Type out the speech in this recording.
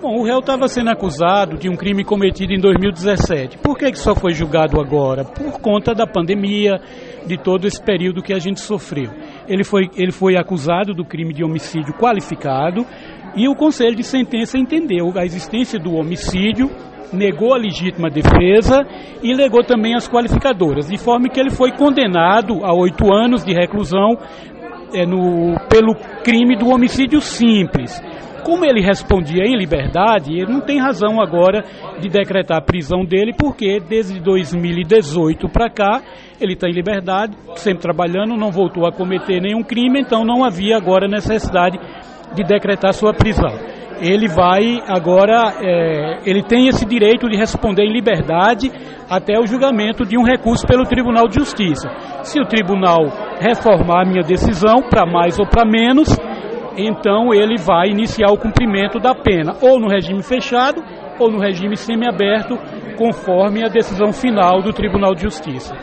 Bom, o réu estava sendo acusado de um crime cometido em 2017. Por que só foi julgado agora? Por conta da pandemia, de todo esse período que a gente sofreu. Ele foi acusado do crime de homicídio qualificado e o Conselho de Sentença entendeu a existência do homicídio, negou a legítima defesa e negou também as qualificadoras, de forma que ele foi condenado a 8 anos de reclusão pelo crime do homicídio simples. Como ele respondia em liberdade, ele não tem razão agora de decretar a prisão dele, porque desde 2018 para cá ele está em liberdade, sempre trabalhando, não voltou a cometer nenhum crime, então não havia agora necessidade de decretar sua prisão. Ele vai agora, ele tem esse direito de responder em liberdade até o julgamento de um recurso pelo Tribunal de Justiça. Se o tribunal reformar a minha decisão para mais ou para menos, então ele vai iniciar o cumprimento da pena, ou no regime fechado, ou no regime semiaberto, conforme a decisão final do Tribunal de Justiça.